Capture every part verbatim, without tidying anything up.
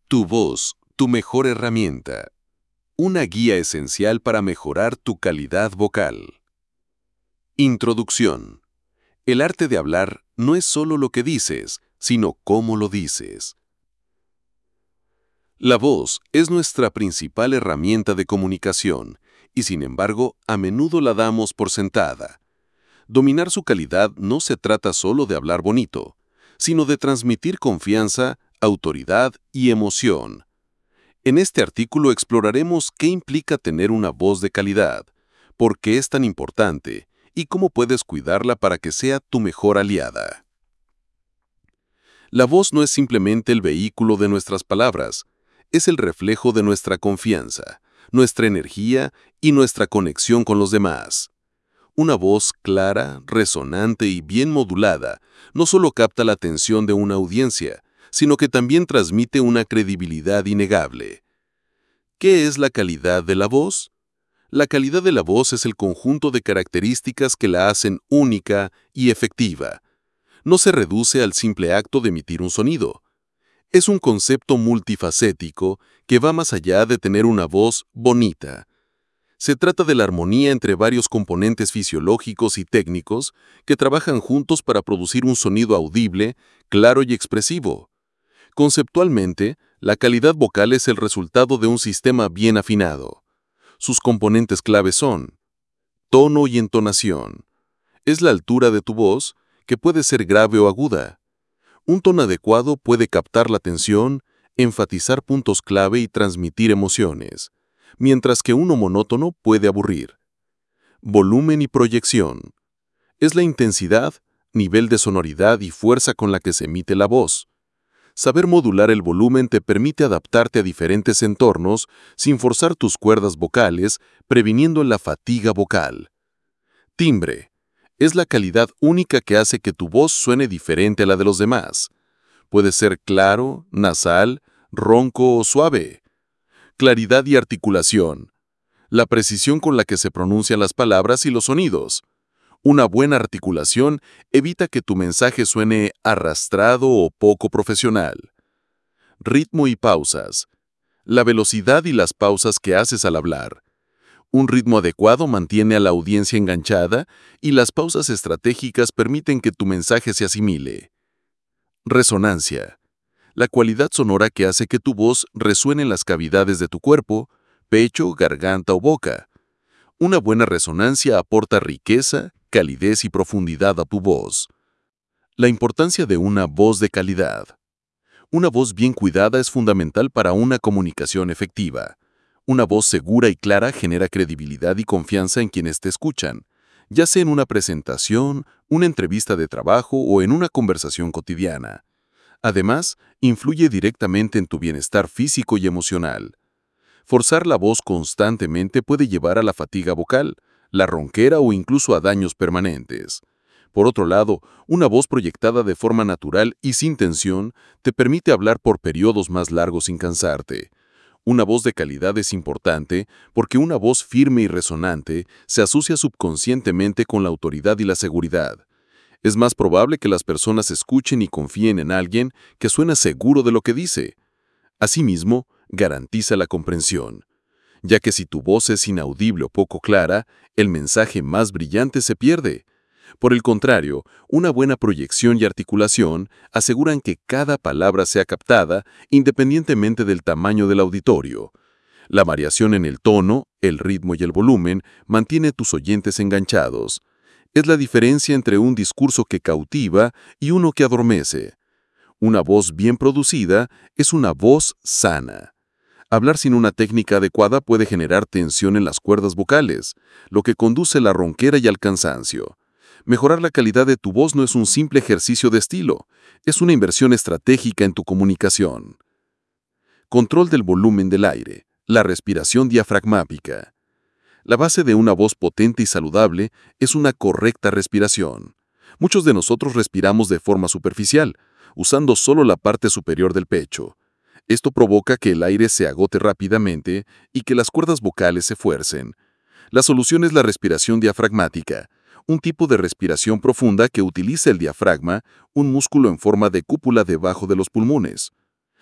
Tu voz, tu mejor herramienta. Una guía esencial para mejorar tu calidad vocal. Introducción. El arte de hablar no es solo lo que dices, sino cómo lo dices. La voz es nuestra principal herramienta de comunicación, y sin embargo, a menudo la damos por sentada. Dominar su calidad no se trata solo de hablar bonito, sino de transmitir confianza, autoridad y emoción. En este artículo exploraremos qué implica tener una voz de calidad, por qué es tan importante y cómo puedes cuidarla para que sea tu mejor aliada. La voz no es simplemente el vehículo de nuestras palabras, es el reflejo de nuestra confianza, nuestra energía y nuestra conexión con los demás. Una voz clara, resonante y bien modulada no solo capta la atención de una audiencia, sino que también transmite una credibilidad innegable. ¿Qué es la calidad de la voz? La calidad de la voz es el conjunto de características que la hacen única y efectiva. No se reduce al simple acto de emitir un sonido. Es un concepto multifacético que va más allá de tener una voz bonita. Se trata de la armonía entre varios componentes fisiológicos y técnicos que trabajan juntos para producir un sonido audible, claro y expresivo. Conceptualmente, la calidad vocal es el resultado de un sistema bien afinado. Sus componentes claves son tono y entonación. Es la altura de tu voz, que puede ser grave o aguda. Un tono adecuado puede captar la atención, enfatizar puntos clave y transmitir emociones, mientras que uno monótono puede aburrir. Volumen y proyección. Es la intensidad, nivel de sonoridad y fuerza con la que se emite la voz. Saber modular el volumen te permite adaptarte a diferentes entornos sin forzar tus cuerdas vocales, previniendo la fatiga vocal. Timbre. Es la calidad única que hace que tu voz suene diferente a la de los demás. Puede ser claro, nasal, ronco o suave. Claridad y articulación. La precisión con la que se pronuncian las palabras y los sonidos. Una buena articulación evita que tu mensaje suene arrastrado o poco profesional. Ritmo y pausas. La velocidad y las pausas que haces al hablar. Un ritmo adecuado mantiene a la audiencia enganchada y las pausas estratégicas permiten que tu mensaje se asimile. Resonancia. La cualidad sonora que hace que tu voz resuene en las cavidades de tu cuerpo, pecho, garganta o boca. Una buena resonancia aporta riqueza, calidez y profundidad a tu voz. La importancia de una voz de calidad. Una voz bien cuidada es fundamental para una comunicación efectiva. Una voz segura y clara genera credibilidad y confianza en quienes te escuchan, ya sea en una presentación, una entrevista de trabajo o en una conversación cotidiana. Además, influye directamente en tu bienestar físico y emocional. Forzar la voz constantemente puede llevar a la fatiga vocal, la ronquera o incluso a daños permanentes. Por otro lado, una voz proyectada de forma natural y sin tensión te permite hablar por periodos más largos sin cansarte. Una voz de calidad es importante porque una voz firme y resonante se asocia subconscientemente con la autoridad y la seguridad. Es más probable que las personas escuchen y confíen en alguien que suena seguro de lo que dice. Asimismo, garantiza la comprensión, ya que si tu voz es inaudible o poco clara, el mensaje más brillante se pierde. Por el contrario, una buena proyección y articulación aseguran que cada palabra sea captada independientemente del tamaño del auditorio. La variación en el tono, el ritmo y el volumen mantiene a tus oyentes enganchados. Es la diferencia entre un discurso que cautiva y uno que adormece. Una voz bien producida es una voz sana. Hablar sin una técnica adecuada puede generar tensión en las cuerdas vocales, lo que conduce a la ronquera y al cansancio. Mejorar la calidad de tu voz no es un simple ejercicio de estilo, es una inversión estratégica en tu comunicación. Control del volumen del aire, la respiración diafragmática. La base de una voz potente y saludable es una correcta respiración. Muchos de nosotros respiramos de forma superficial, usando solo la parte superior del pecho. Esto provoca que el aire se agote rápidamente y que las cuerdas vocales se fuercen. La solución es la respiración diafragmática, un tipo de respiración profunda que utiliza el diafragma, un músculo en forma de cúpula debajo de los pulmones.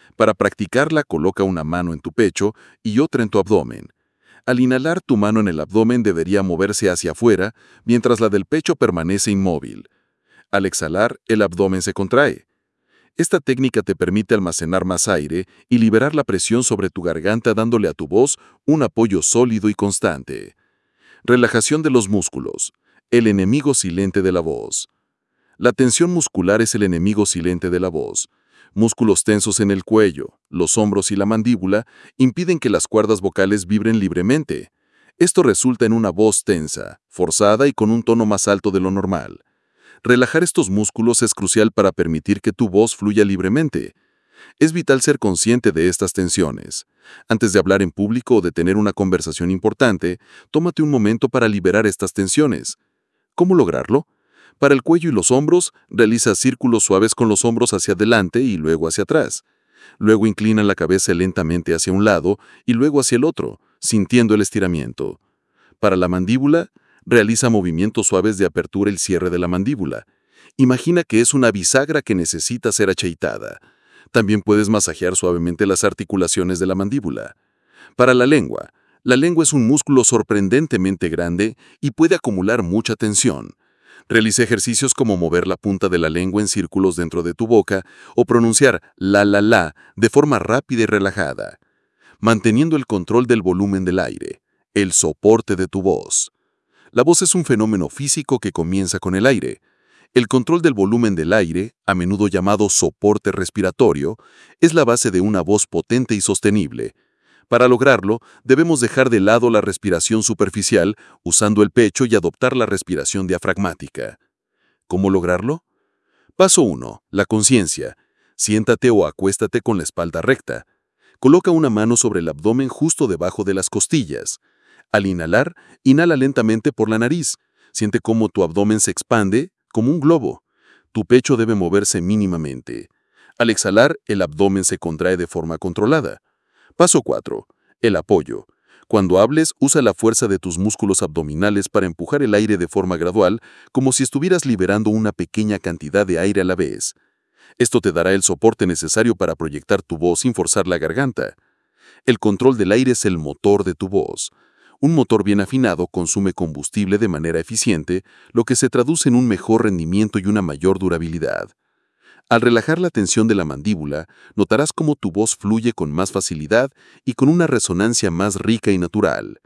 Para practicarla, coloca una mano en tu pecho y otra en tu abdomen. Al inhalar, tu mano en el abdomen debería moverse hacia afuera, mientras la del pecho permanece inmóvil. Al exhalar, el abdomen se contrae. Esta técnica te permite almacenar más aire y liberar la presión sobre tu garganta, dándole a tu voz un apoyo sólido y constante. Relajación de los músculos. El enemigo silente de la voz. La tensión muscular es el enemigo silente de la voz. Músculos tensos en el cuello, los hombros y la mandíbula impiden que las cuerdas vocales vibren libremente. Esto resulta en una voz tensa, forzada y con un tono más alto de lo normal. Relajar estos músculos es crucial para permitir que tu voz fluya libremente. Es vital ser consciente de estas tensiones. Antes de hablar en público o de tener una conversación importante, tómate un momento para liberar estas tensiones. ¿Cómo lograrlo? Para el cuello y los hombros, realiza círculos suaves con los hombros hacia adelante y luego hacia atrás. Luego inclina la cabeza lentamente hacia un lado y luego hacia el otro, sintiendo el estiramiento. Para la mandíbula, realiza movimientos suaves de apertura y cierre de la mandíbula. Imagina que es una bisagra que necesita ser acheitada. También puedes masajear suavemente las articulaciones de la mandíbula. Para la lengua, la lengua es un músculo sorprendentemente grande y puede acumular mucha tensión. Realiza ejercicios como mover la punta de la lengua en círculos dentro de tu boca o pronunciar la la la de forma rápida y relajada, manteniendo el control del volumen del aire, el soporte de tu voz. La voz es un fenómeno físico que comienza con el aire. El control del volumen del aire, a menudo llamado soporte respiratorio, es la base de una voz potente y sostenible. Para lograrlo, debemos dejar de lado la respiración superficial usando el pecho y adoptar la respiración diafragmática. ¿Cómo lograrlo? Paso uno. La conciencia. Siéntate o acuéstate con la espalda recta. Coloca una mano sobre el abdomen justo debajo de las costillas. Al inhalar, inhala lentamente por la nariz. Siente cómo tu abdomen se expande como un globo. Tu pecho debe moverse mínimamente. Al exhalar, el abdomen se contrae de forma controlada. Paso cuatro. El apoyo. Cuando hables, usa la fuerza de tus músculos abdominales para empujar el aire de forma gradual, como si estuvieras liberando una pequeña cantidad de aire a la vez. Esto te dará el soporte necesario para proyectar tu voz sin forzar la garganta. El control del aire es el motor de tu voz. Un motor bien afinado consume combustible de manera eficiente, lo que se traduce en un mejor rendimiento y una mayor durabilidad. Al relajar la tensión de la mandíbula, notarás cómo tu voz fluye con más facilidad y con una resonancia más rica y natural.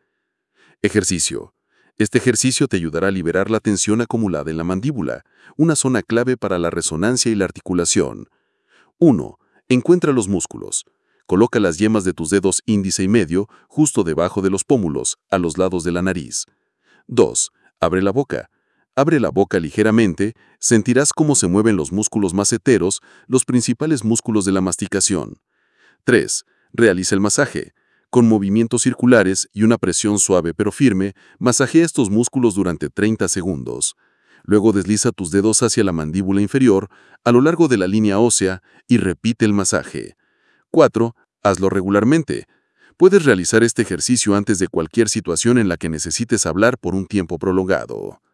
Ejercicio. Este ejercicio te ayudará a liberar la tensión acumulada en la mandíbula, una zona clave para la resonancia y la articulación. uno. Encuentra los músculos. Coloca las yemas de tus dedos índice y medio justo debajo de los pómulos, a los lados de la nariz. dos. Abre la boca. Abre la boca ligeramente, sentirás cómo se mueven los músculos maceteros, los principales músculos de la masticación. tres. Realiza el masaje. Con movimientos circulares y una presión suave pero firme, masajea estos músculos durante treinta segundos. Luego desliza tus dedos hacia la mandíbula inferior, a lo largo de la línea ósea, y repite el masaje. cuatro. Hazlo regularmente. Puedes realizar este ejercicio antes de cualquier situación en la que necesites hablar por un tiempo prolongado.